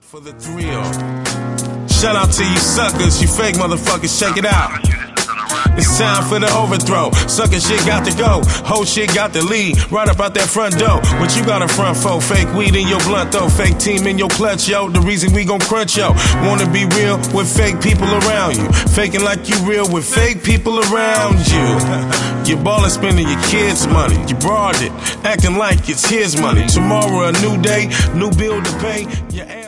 For the thrill. Shout out to you suckers, you fake motherfuckers, check it out. It's time for the overthrow. Sucker shit got to go. Whole shit got to leave. Right up out that front door. What you got a front for? Fake weed in your blunt though. Fake team in your clutch, yo. The reason we gon' crunch, yo. Wanna be real with fake people around you. Faking like you real with fake people around you. You're ballin' spending your kids' money. You borrowed it, acting like it's his money. Tomorrow a new day, new bill to pay. Your ass